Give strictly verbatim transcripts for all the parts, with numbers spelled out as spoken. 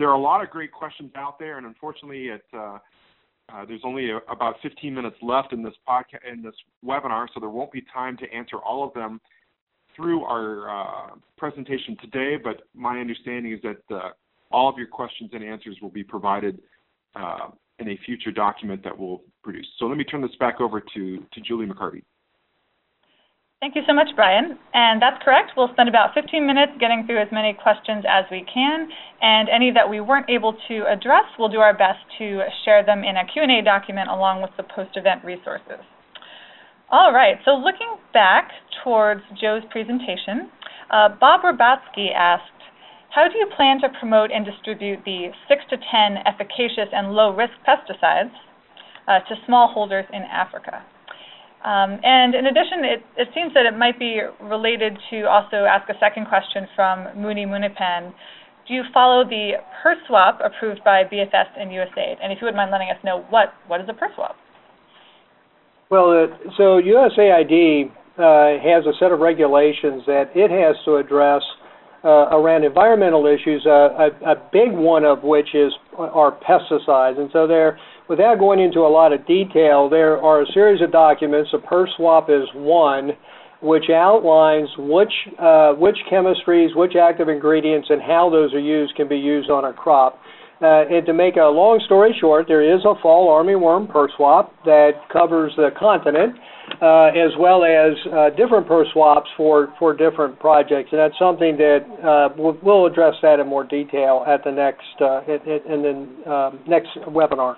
there are a lot of great questions out there, and unfortunately, it, uh, uh, there's only a, about fifteen minutes left in this podcast, in this webinar, so there won't be time to answer all of them through our uh, presentation today. But my understanding is that uh, all of your questions and answers will be provided uh, in a future document that we'll produce. So let me turn this back over to, to Julie McCarty. Thank you so much, Brian. And that's correct. We'll spend about fifteen minutes getting through as many questions as we can, and any that we weren't able to address, we'll do our best to share them in a Q and A document along with the post-event resources. All right, so looking back towards Joe's presentation, uh, Bob Rabatsky asked, how do you plan to promote and distribute the six to ten efficacious and low-risk pesticides uh, to smallholders in Africa? Um, and in addition, it, it seems that it might be related to also ask a second question from Muni Munipan. Do you follow the PRSWAP approved by B F S and U S A I D? And if you wouldn't mind letting us know, what, what is a PRSWAP? Well, uh, so U S A I D uh, has a set of regulations that it has to address uh, around environmental issues, uh, a, a big one of which is are pesticides. And so there, without going into a lot of detail, there are a series of documents. A PRSWAP is one, which outlines which uh, which chemistries, which active ingredients, and how those are used can be used on a crop. Uh, and to make a long story short, there is a fall armyworm PRSWAP that covers the continent, uh, as well as uh, different PRSWAPs for, for different projects. And that's something that uh, we'll, we'll address that in more detail at the next uh, in, in the um, next webinar.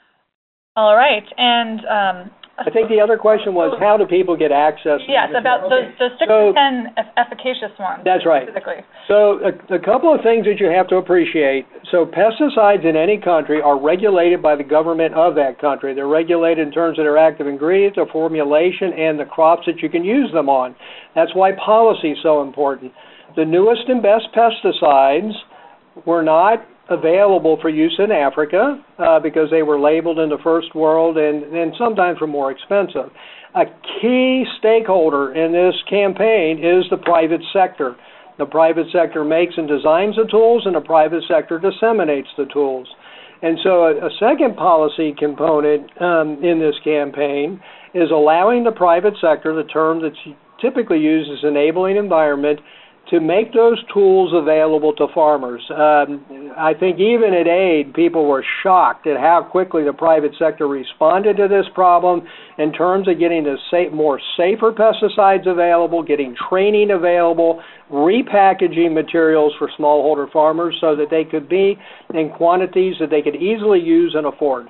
All right, and um, I think the other question was, how do people get access? Yes, about the, the six so, to ten efficacious ones. That's right. So a, a couple of things that you have to appreciate. So pesticides in any country are regulated by the government of that country. They're regulated in terms of their active ingredients, their formulation, and the crops that you can use them on. That's why policy is so important. The newest and best pesticides were not available for use in Africa uh, because they were labeled in the first world and, and sometimes were more expensive. A key stakeholder in this campaign is the private sector. The private sector makes and designs the tools, and the private sector disseminates the tools. And so a, a second policy component um, in this campaign is allowing the private sector, the term that's typically used as enabling environment, to make those tools available to farmers. Um, I think even at A I D, people were shocked at how quickly the private sector responded to this problem in terms of getting the safe, more safer pesticides available, getting training available, repackaging materials for smallholder farmers so that they could be in quantities that they could easily use and afford.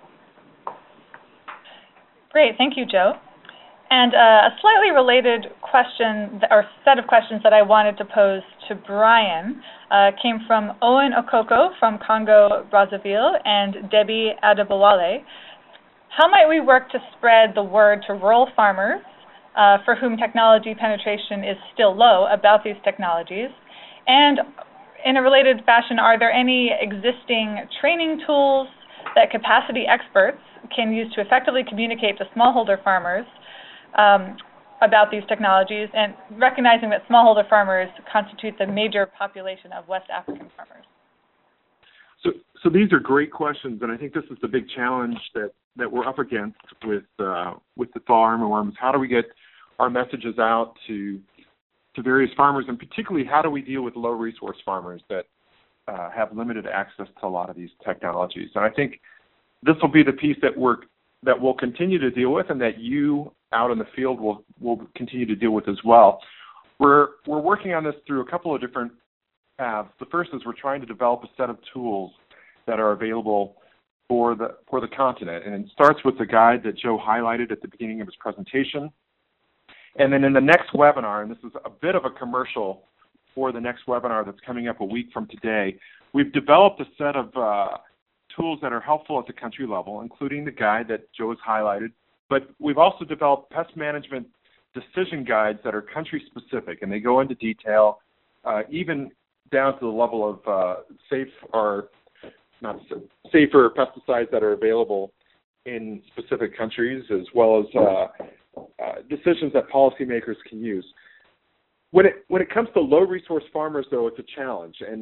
Great, thank you, Joe. And uh, a slightly related question, or set of questions that I wanted to pose to Brian uh, came from Owen Okoko from Congo Brazzaville and Debbie Adebowale. How might we work to spread the word to rural farmers uh, for whom technology penetration is still low about these technologies? And in a related fashion, are there any existing training tools that capacity experts can use to effectively communicate to smallholder farmers Um, about these technologies, and recognizing that smallholder farmers constitute the major population of West African farmers? So, so these are great questions, and I think this is the big challenge that, that we're up against with uh, with the fall armyworms. How do we get our messages out to to various farmers, and particularly how do we deal with low-resource farmers that uh, have limited access to a lot of these technologies? And I think this will be the piece that we're that we'll continue to deal with, and that you out in the field will will continue to deal with as well. We're we're working on this through a couple of different paths. The first is we're trying to develop a set of tools that are available for the for the continent, and it starts with the guide that Joe highlighted at the beginning of his presentation. And then in the next webinar, and this is a bit of a commercial for the next webinar that's coming up a week from today, we've developed a set of uh, tools that are helpful at the country level, including the guide that Joe has highlighted. But we've also developed pest management decision guides that are country-specific, and they go into detail, uh, even down to the level of uh, safe or not safer pesticides that are available in specific countries, as well as uh, uh, decisions that policymakers can use. When it when it comes to low-resource farmers, though, it's a challenge, and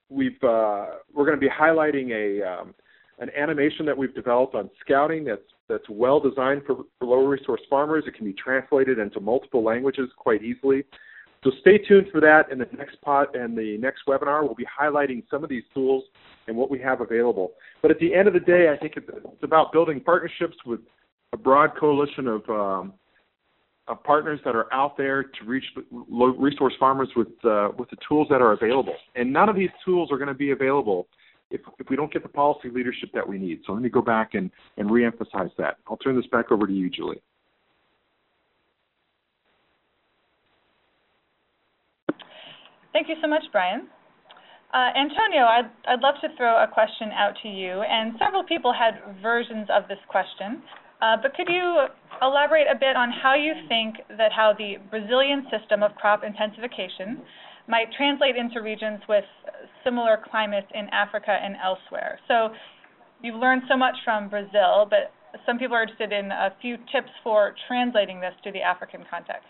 we've uh, we're going to be highlighting a um, an animation that we've developed on scouting that's that's well designed for, for low resource farmers. It can be translated into multiple languages quite easily. So stay tuned for that. In the next pot and the next webinar, we'll be highlighting some of these tools and what we have available. But at the end of the day, I think it's about building partnerships with a broad coalition of, um, of partners that are out there to reach low resource farmers with uh, with the tools that are available. And none of these tools are going to be available if, if we don't get the policy leadership that we need. So let me go back and, and reemphasize that. I'll turn this back over to you, Julie. Thank you so much, Brian. Uh, Antonio, I'd, I'd love to throw a question out to you, and several people had versions of this question, uh, but could you elaborate a bit on how you think that how the Brazilian system of crop intensification might translate into regions with similar climates in Africa and elsewhere? So you've learned so much from Brazil, but some people are interested in a few tips for translating this to the African context.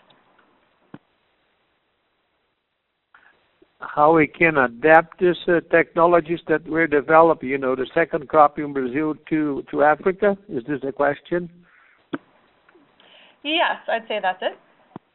How we can adapt these uh, technologies that we're developing, you know, the second crop in Brazil to, to Africa? Is this the question? Yes, I'd say that's it.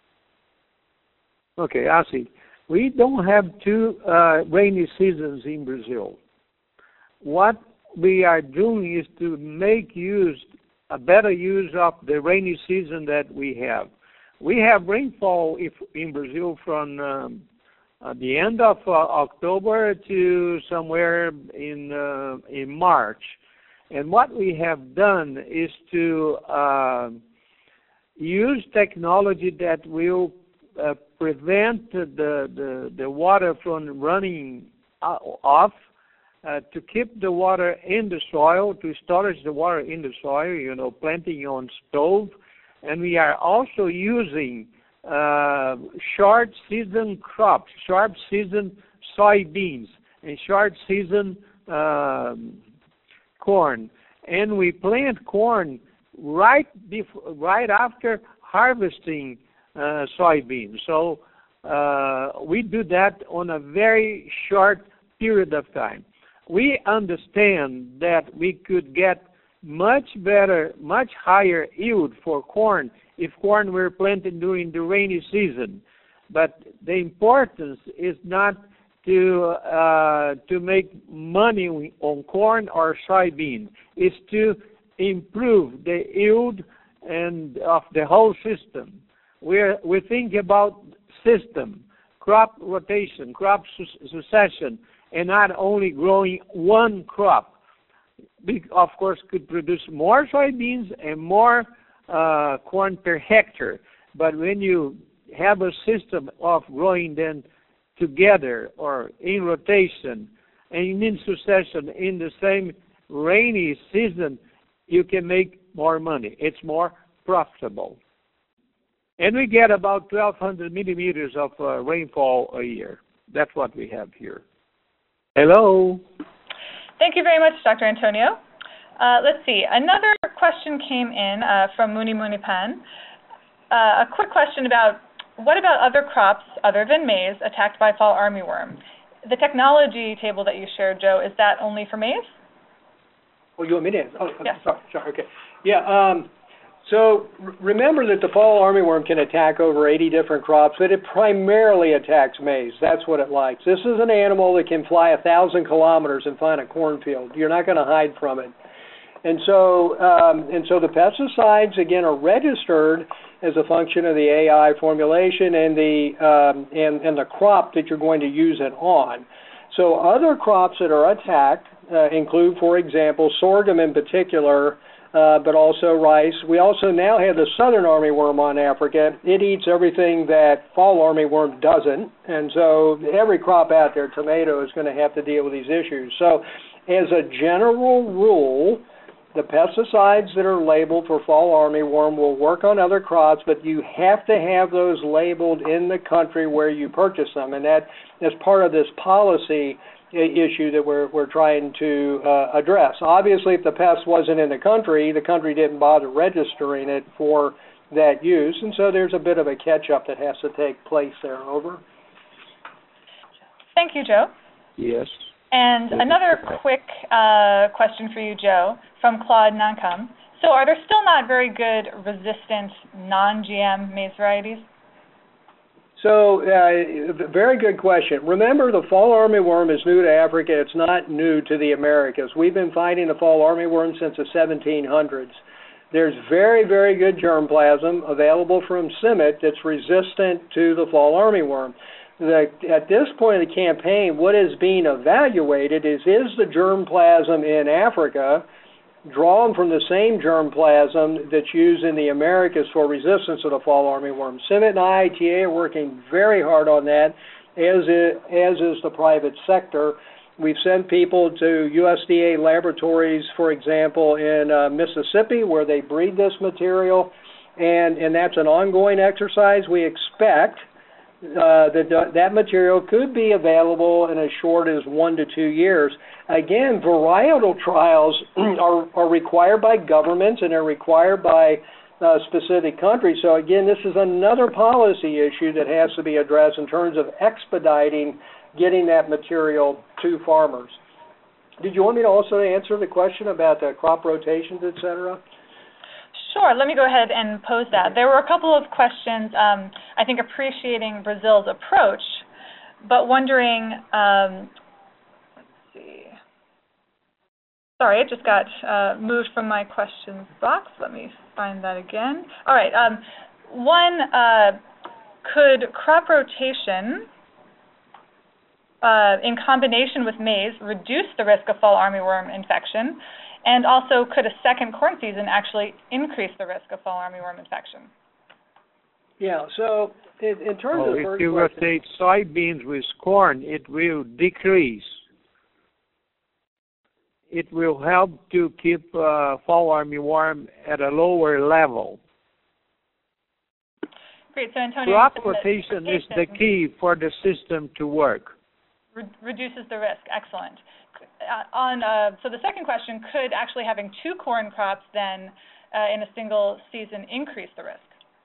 Okay, I see. We don't have two uh, rainy seasons in Brazil. What we are doing is to make use, a better use of the rainy season that we have. We have rainfall if, in Brazil from um, at the end of uh, October to somewhere in uh, in March, and what we have done is to uh, use technology that will uh, prevent the, the the water from running off, uh, to keep the water in the soil, to storage the water in the soil. You know, planting on stove, and we are also using Uh, short season crops, short season soybeans, and short season uh, corn, and we plant corn right before, right after harvesting uh, soybeans. So uh, we do that on a very short period of time. We understand that we could get much better, much higher yield for corn if corn were planted during the rainy season. But the importance is not to uh, to make money on corn or soybean. It's to improve the yield and of the whole system. We're, we think about system, crop rotation, crop su- succession, and not only growing one crop. We, of course, could produce more soybeans and more uh, corn per hectare. But when you have a system of growing them together or in rotation and in succession in the same rainy season, you can make more money. It's more profitable. And we get about twelve hundred millimeters of uh, rainfall a year. That's what we have here. Hello? Thank you very much, Doctor Antonio. Uh, let's see. Another question came in uh, from Muni Munipan. Uh, a quick question about what about other crops other than maize attacked by fall armyworm? The technology table that you shared, Joe, is that only for maize? Oh, you want me to? Oh, yes. Sorry, sorry, okay. Yeah, um, so r- remember that the fall armyworm can attack over eighty different crops, but it primarily attacks maize. That's what it likes. This is an animal that can fly a thousand kilometers and find a cornfield. You're not going to hide from it. And so, um, and so the pesticides, again, are registered as a function of the A I formulation and the um, and, and the crop that you're going to use it on. So other crops that are attacked uh, include, for example, sorghum in particular, uh, but also rice. We also now have the southern armyworm on Africa. It eats everything that fall armyworm doesn't, and so every crop out there, tomato, is going to have to deal with these issues. So as a general rule, the pesticides that are labeled for fall armyworm will work on other crops, but you have to have those labeled in the country where you purchase them, and that is part of this policy issue that we're we're trying to uh, address. Obviously, if the pest wasn't in the country, the country didn't bother registering it for that use, and so there's a bit of a catch-up that has to take place there. Over. Thank you, Joe. Yes. And another quick uh, question for you, Joe, from Claude Nancom. So are there still not very good resistant non-G M maize varieties? So, uh, very good question. Remember, the fall armyworm is new to Africa. It's not new to the Americas. We've been fighting the fall armyworm since the seventeen hundreds. There's very, very good germplasm available from CIMMYT that's resistant to the fall armyworm. The, at this point of the campaign, what is being evaluated is, is the germplasm in Africa drawn from the same germplasm that's used in the Americas for resistance to the fall armyworm. CIMMYT and I I T A are working very hard on that, as is, as is the private sector. We've sent people to U S D A laboratories, for example, in uh, Mississippi, where they breed this material, and, and that's an ongoing exercise. We expect Uh, that that material could be available in as short as one to two years. Again, varietal trials are, are required by governments and are required by uh, specific countries. So again, this is another policy issue that has to be addressed in terms of expediting getting that material to farmers. Did you want me to also answer the question about the crop rotations, et cetera? Sure. Let me go ahead and pose that. There were a couple of questions, um, I think, appreciating Brazil's approach, but wondering, um, let's see. Sorry, it just got uh, moved from my questions box. Let me find that again. All right. Um, one, uh, could crop rotation uh, in combination with maize reduce the risk of fall armyworm infection? And also, could a second corn season actually increase the risk of fall armyworm infection? Yeah, so in, in terms well, of... if you rotate soybeans with corn, it will decrease. It will help to keep uh, fall armyworm at a lower level. Great, so Antonio... Crop rotation is the key for the system to work. Re reduces the risk, excellent. Uh, on uh, so the second question, could actually having two corn crops then uh, in a single season increase the risk?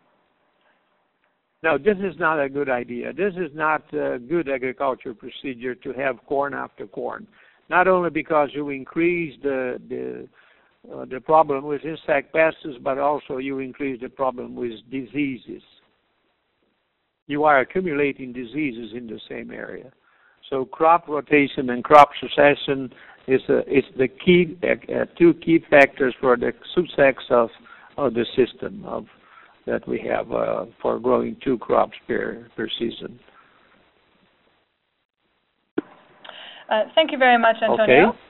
No, this is not a good idea. This is not a good agriculture procedure to have corn after corn. Not only because you increase the the uh, the problem with insect pests, but also you increase the problem with diseases. You are accumulating diseases in the same area. So crop rotation and crop succession is a, is the key uh, two key factors for the success of of the system of that we have uh, for growing two crops per per season. Uh, thank you very much, Antonio. Okay.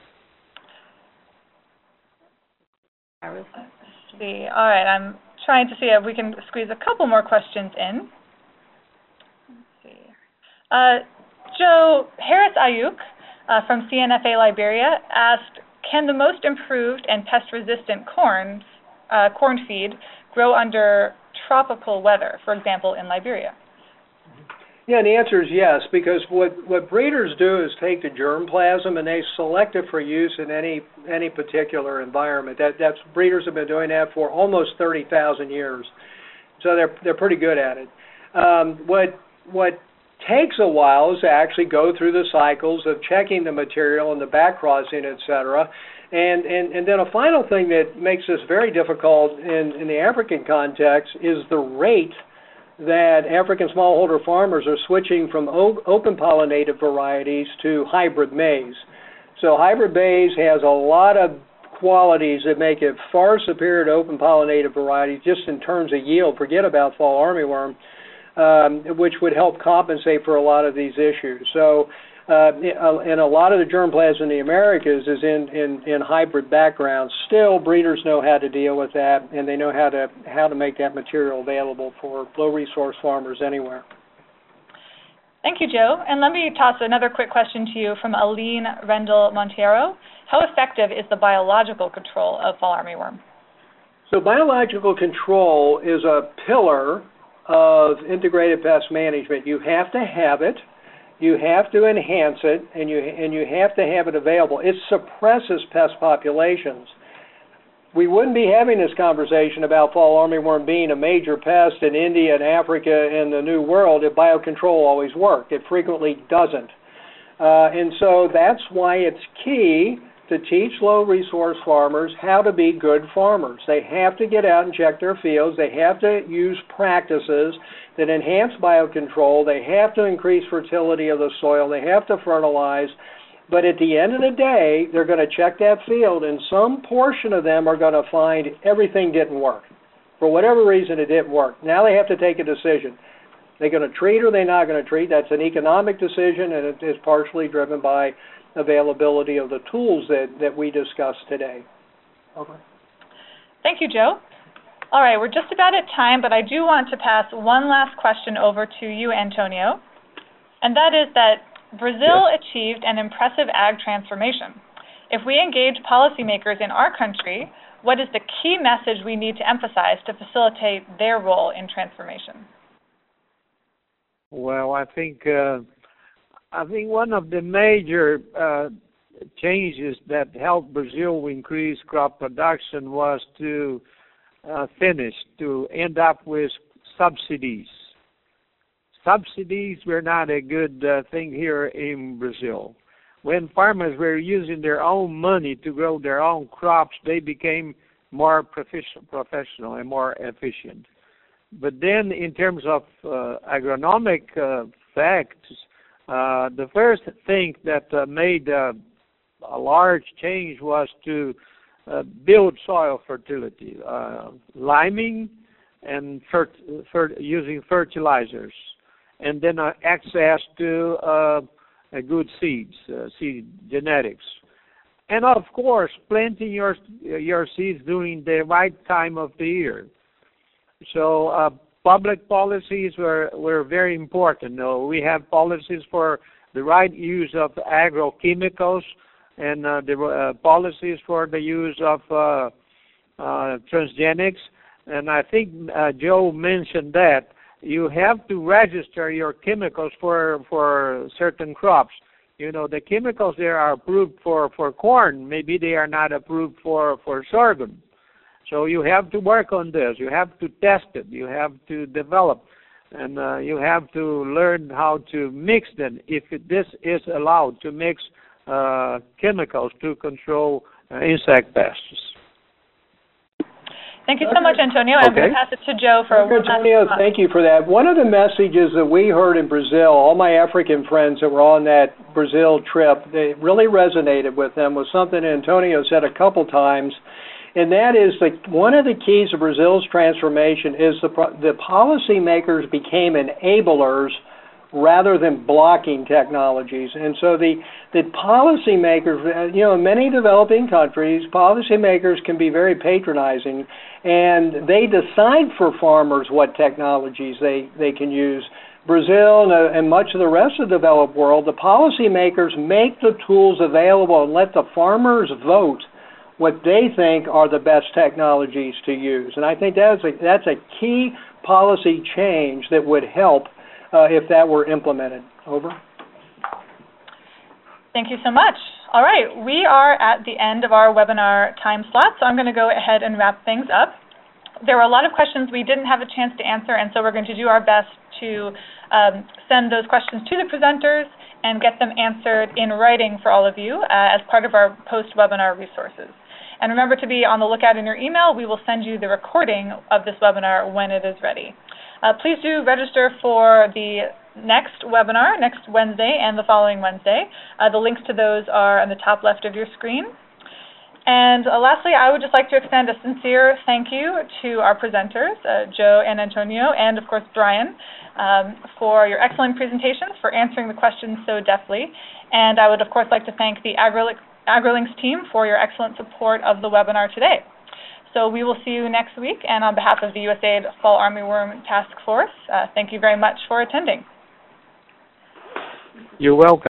Let's see. All right, I'm trying to see if we can squeeze a couple more questions in. Let's see. Uh, Joe, Harris Ayuk uh, from C N F A Liberia asked, can the most improved and pest-resistant corn, uh, corn feed grow under tropical weather, for example, in Liberia? Yeah, and the answer is yes, because what, what breeders do is take the germplasm and they select it for use in any any particular environment. That that's breeders have been doing that for almost thirty thousand years, so they're they're pretty good at it. Um, what what takes a while is to actually go through the cycles of checking the material and the back crossing, et cetera. And, and, and then a final thing that makes this very difficult in, in the African context is the rate that African smallholder farmers are switching from open pollinated varieties to hybrid maize. So hybrid maize has a lot of qualities that make it far superior to open pollinated varieties just in terms of yield. Forget about fall armyworm. Um, which would help compensate for a lot of these issues. So, uh, and a lot of the germplasm in the Americas is in, in, in hybrid backgrounds. Still, breeders know how to deal with that, and they know how to how to make that material available for low-resource farmers anywhere. Thank you, Joe. And let me toss another quick question to you from Aline Rendell Monteiro. How effective is the biological control of fall armyworm? So biological control is a pillar of integrated pest management. You have to have it, you have to enhance it, and you and you have to have it available. It suppresses pest populations. We wouldn't be having this conversation about fall armyworm being a major pest in India and Africa and the New World if biocontrol always worked. It frequently doesn't. Uh, and so that's why it's key to teach low-resource farmers how to be good farmers. They have to get out and check their fields. They have to use practices that enhance biocontrol. They have to increase fertility of the soil. They have to fertilize. But at the end of the day, they're going to check that field, and some portion of them are going to find everything didn't work. For whatever reason, it didn't work. Now they have to take a decision. They're going to treat or they're not going to treat. That's an economic decision, and it is partially driven by availability of the tools that, that we discussed today. Okay. Thank you, Joe. All right, we're just about at time, but I do want to pass one last question over to you, Antonio, and that is that Brazil yes. achieved an impressive ag transformation. If we engage policymakers in our country, what is the key message we need to emphasize to facilitate their role in transformation? Well, I think uh, I think one of the major uh, changes that helped Brazil increase crop production was to uh, finish, to end up with subsidies. Subsidies were not a good uh, thing here in Brazil. When farmers were using their own money to grow their own crops, they became more profic- professional and more efficient. But then in terms of uh, agronomic uh, facts, uh, the first thing that uh, made uh, a large change was to uh, build soil fertility, uh, liming and fert- fert- using fertilizers, and then uh, access to uh, uh, good seeds, uh, seed genetics. And of course, planting your your seeds during the right time of the year. So uh, public policies were, were very important. No, we have policies for the right use of agrochemicals and uh, the uh, policies for the use of uh, uh, transgenics. And I think uh, Joe mentioned that you have to register your chemicals for for certain crops. You know, the chemicals there are approved for, for corn. Maybe they are not approved for, for sorghum. So you have to work on this. You have to test it. You have to develop. And uh, you have to learn how to mix them, if it, this is allowed, to mix uh, chemicals to control uh, insect pests. Thank you so much, Antonio. I'm okay. going to pass it to Joe for Doctor Antonio, thank you for that. One of the messages that we heard in Brazil, all my African friends that were on that Brazil trip, they really resonated with them, was something Antonio said a couple times, and that is that one of the keys of Brazil's transformation is the, the policymakers became enablers rather than blocking technologies. And so the, the policymakers, you know, in many developing countries, policymakers can be very patronizing, and they decide for farmers what technologies they, they can use. Brazil and, and much of the rest of the developed world, the policymakers make the tools available and let the farmers vote what they think are the best technologies to use. And I think that's a, that's a key policy change that would help Uh, if that were implemented. Over. Thank you so much. All right, we are at the end of our webinar time slot, so I'm going to go ahead and wrap things up. There were a lot of questions we didn't have a chance to answer, and so we're going to do our best to um, send those questions to the presenters and get them answered in writing for all of you uh, as part of our post-webinar resources. And remember to be on the lookout in your email. We will send you the recording of this webinar when it is ready. Uh, please do register for the next webinar, next Wednesday and the following Wednesday. Uh, the links to those are on the top left of your screen. And uh, lastly, I would just like to extend a sincere thank you to our presenters, uh, Joe and Antonio, and of course Brian, um, for your excellent presentations, for answering the questions so deftly. And I would of course like to thank the AgriLinks, AgriLinks team for your excellent support of the webinar today. So we will see you next week, and on behalf of the U S A I D Fall Armyworm Task Force, uh, thank you very much for attending. You're welcome.